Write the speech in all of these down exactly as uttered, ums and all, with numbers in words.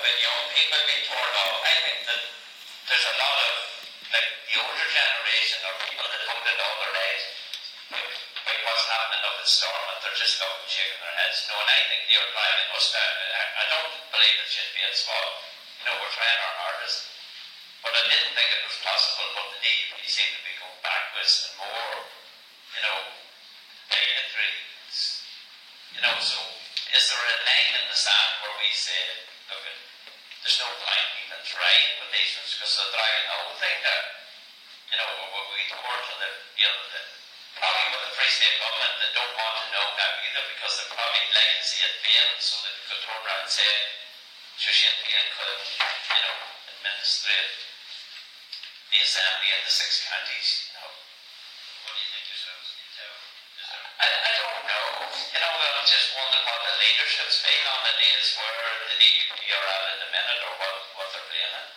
about young people being torn off. I think that there's a lot of, like, the older generation or people that voted all their lives with, with what's happening up in Stormont, they're just looking, shaking their heads. No, and I think they are driving us down. I, I don't believe it should be its fault. You know, we're trying our hardest. But I didn't think it was possible, but the D U P seem to be going backwards and more, you know, dignitary. You know, so is there a line in the sand where we say, look, there's no point even trying with these ones because they're dragging the whole thing down. You know, we report to the, you know, the, probably with the Free State government that don't want to know now either because they're probably like to see it fail so that they could turn around and say, Shin Féin could, you know, administrate the assembly in the six counties, you know. What do you think yourselves need to do? I, I don't know. You know, I'm just wondering what the leadership's been on the days where the D U P are at in a minute or what, what they're playing in.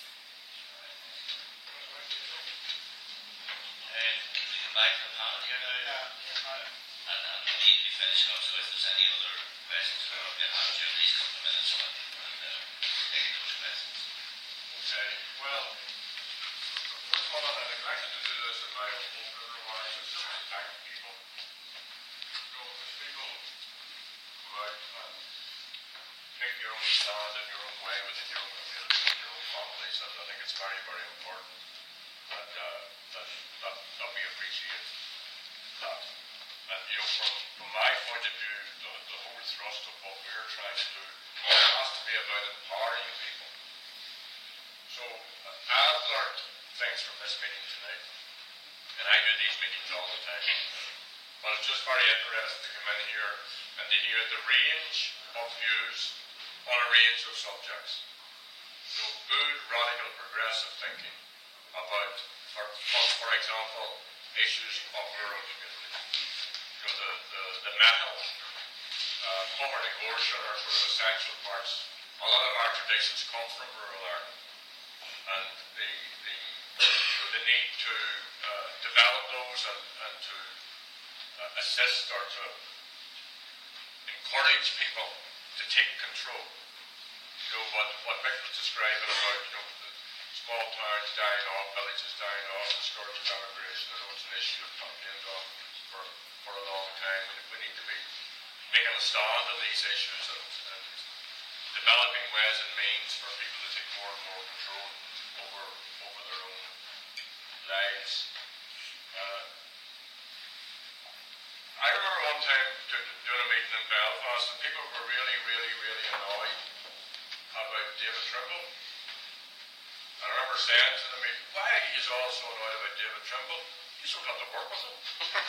And we come back to the panel here now. Yeah. And, and we need to be finishing up, so if there's any other questions for our hands here, please come to minutes and, and uh, take those questions. Okay, well, first of all, I neglected to do this in my opening remarks. It's just to thank people. You know, because people go out and take your own stand in your own way within your own community and your own families, and I think it's very, very important that, uh, that, that, that we appreciate that. And, you know, from, from my point of view, the, the whole thrust of what we're trying to do has to be about empowering people. So, uh, I've learned things from this meeting tonight, and I do these meetings all the time, but it's just very interesting to come in here and to hear the range of views on a range of subjects. So, good, radical, progressive thinking about, for, for example, issues of rural communities. You know, the, the, the metal, uh, poverty, abortion are sort of essential parts. A lot of our traditions come from rural Ireland, and the, the, the need to uh, develop those and, and to uh, assist or to encourage people to take control. You know, what, what Mick was describing about, you know, the small towns dying off, villages dying off, the scourge of immigration. I know it's an issue of campaigned on for, for a long time. We, we need to be making a stand on these issues and, and developing ways and means for people to take more and more control over, over their own lives. Uh, I remember one time doing a meeting in Belfast, and people were really, really, really annoyed about David Trimble. I remember saying to the meeting, why are you all so annoyed about David Trimble? You still got to work with him.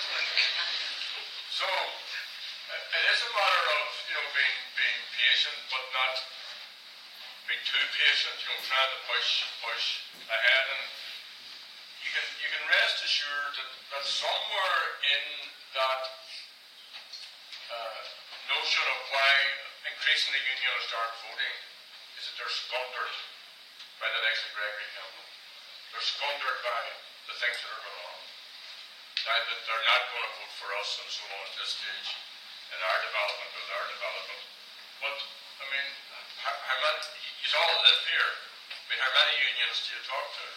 So, it is a matter of, you know, being, being patient, but not being too patient, you know, trying to push, push ahead. And you can, you can rest assured that, that somewhere in that uh, notion of why increasingly unionists aren't voting is that they're squandered by the likes of Gregory Campbell. They're squandered by the things that are going on. Now that they're not going to vote for us and so on at this stage in our development or their development. But, I mean, how, how many, you all live here. I mean, how many unions do you talk to?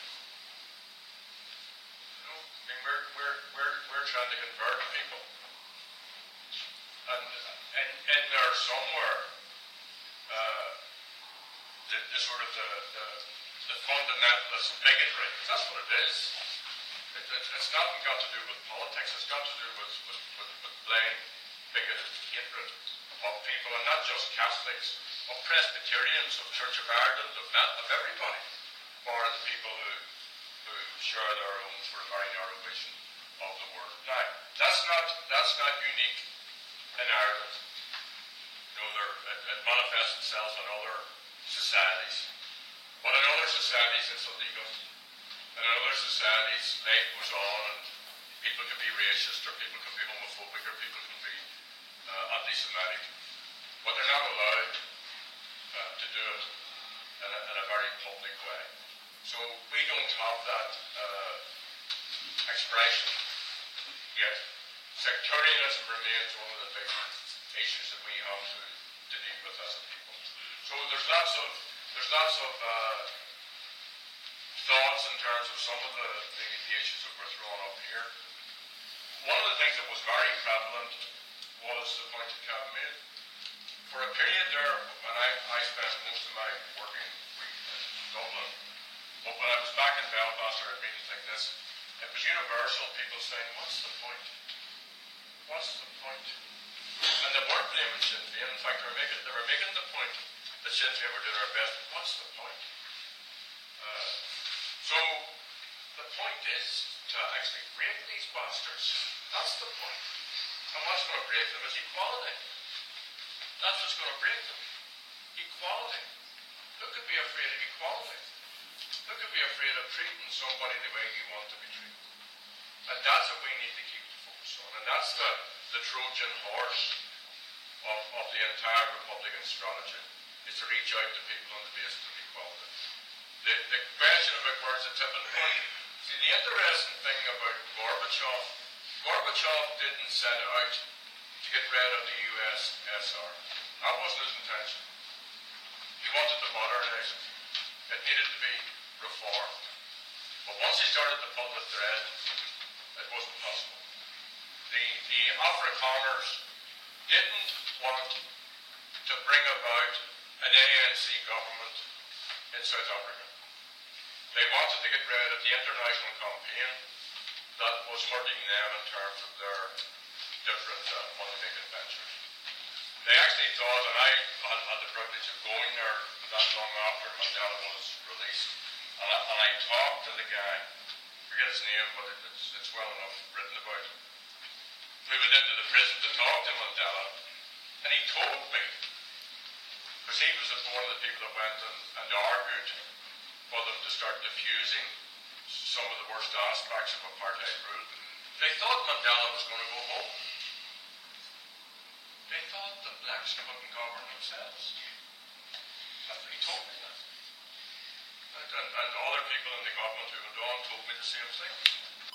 You know, I mean, we're, we're, we're, we're trying to convert people. And in, in there somewhere, uh, the, the sort of the, the, the fundamentalist bigotry, that's what it is. It, it, it's nothing got to do with politics, it's got to do with, with, with, with blind, bigoted hatred of people, and not just Catholics, of Presbyterians, of Church of Ireland, of, of everybody, or the people who, who share their own sort of very narrow vision of the world. Now, that's not, that's not unique in Ireland. You know, there, it, it manifests itself in other societies. But in other societies it's illegal. And in other societies life goes on and people can be racist or people can be homophobic or people can be uh, anti-Semitic. But they're not allowed uh, to do it in a, in a very public way. So we don't have that uh, expression yet. Sectarianism remains one of the big issues that we have to, to deal with as a people. So So there's lots of there's lots of uh, thoughts in terms of some of the, the, the issues that were thrown up here. One of the things that was very prevalent was the point that Cav made. For a period there, when I, I spent most of my working week in Dublin, but when I was back in Belfast or at meetings like this, it was universal, people saying, what's the point? What's the point? And they weren't blaming Sinn Féin. In fact, they were making, they were making the point that Sinn Féin were doing our best. What's the point? Uh, so, the point is to actually break these bastards. That's the point. And what's going to break them is equality. That's what's going to break them. Equality. Who could be afraid of equality? Who could be afraid of treating somebody the way you want to be treated? And that's what we need to keep the focus on. And that's the, the Trojan horse of, of the entire Republican strategy, is to reach out to people on the basis of equality. The, the question about where's the tipping point. See, the interesting thing about Gorbachev, Gorbachev didn't set out to get rid of the U S S R. That wasn't his intention. He wanted to modernize it. It needed to be reformed. But once he started to pull the thread, it wasn't possible. The, the Afrikaners didn't want to bring about an A N C government in South Africa. They wanted to get rid of the international campaign that was hurting them in terms of their different uh, money-making ventures. They actually thought, and I had, had the privilege of going there not long after Mandela was released, and I, and I talked to the guy, I forget his name, but it, it's, it's well enough written about, who went into the prison to talk to Mandela, and he told me, because he was one of the people that went and, and argued for them to start diffusing some of the worst aspects of apartheid rule, they thought Mandela was going to go home. They thought the blacks couldn't govern themselves. That's what he told me that. And, and, and other people in the government who went on told me the same thing.